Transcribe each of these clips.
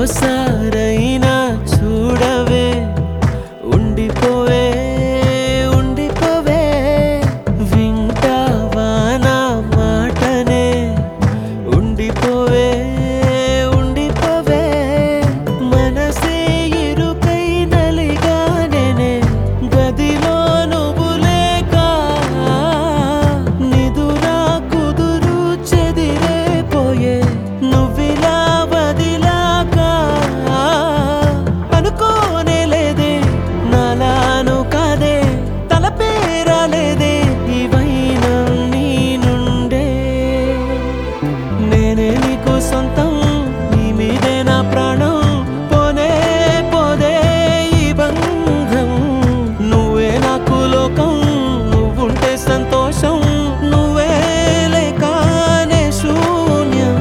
ఓసారైనా చూడవే, ఉండిపోవే ఉండిపోవే, వింటావా నా మాటనే, ఉండిపోవే ఉండిపోవే, మనసే ఇరుకై నలిగానే, గదిలో నువ్వు లేక నిదురా కుదురు చెదిరేపోయే, నువ్విలా వదిలాక అనుకోనే లేదే, నాలాను కాదే, తలపేరాలేదే ఈ వైనం నీ నుండే, నేనే నీకు సొంతం, నీ మీదే నా ప్రాణం, పోనే పోదే ఈ బంధం, నువ్వే నాకు లోకం, నువ్వుంటే సంతోషం, నువ్వే లేకనే శూన్యం.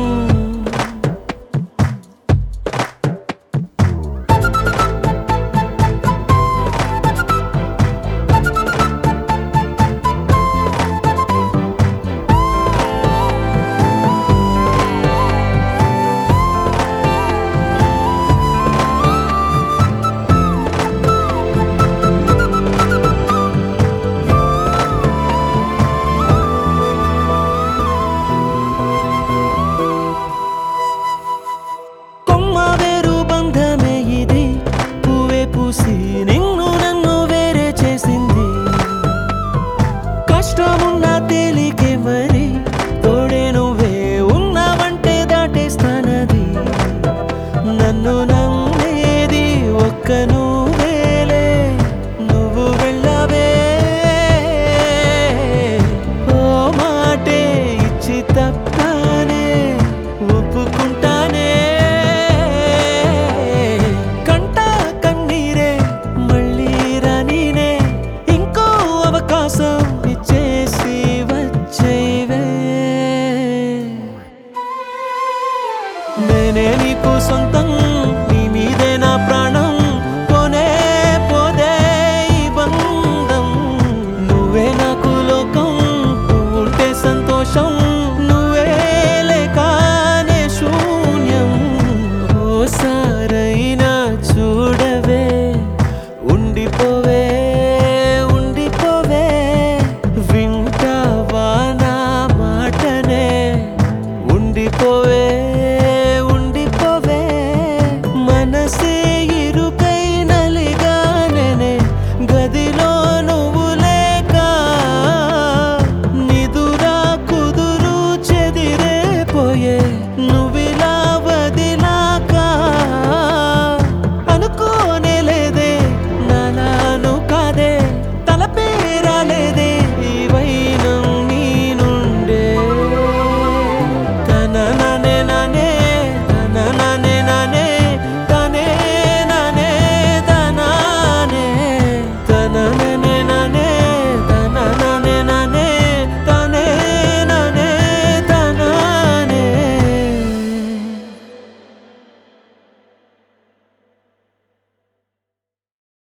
కొమ్మ వేరు బంధమే ఇది, పువ్వే పూసి నిన్ను నన్ను వేరే చేసింది, కష్టమున్నా తేలికే మరి, తోడే నువ్వే ఉన్నావంటే దాటేస్తానది, నన్ను నమ్మేది ఒక్క నువ్వేలే, నువ్వు వెళ్ళవే ఓ మాటే ఇచ్చి తప్పానే, ఒప్పుకుంటానే కంట కన్నీరే మళ్ళీ రానీనే, ఇంకో అవకాశం ఇచ్చేసి వచ్చేవే, నేనే నీకు సొంతం, నీ మీదే నా ప్రాణం, పోనే పోదే ఈ బంధం, నువ్వే నాకు లోకం, నువ్వుంటే సంతోషం, నువ్వే లేకనే శూన్యం. ఓసారైనా చూడవే, ఉండిపోవే ఉండిపోవే, వింటావా నా మాటనే, ఉండిపోవే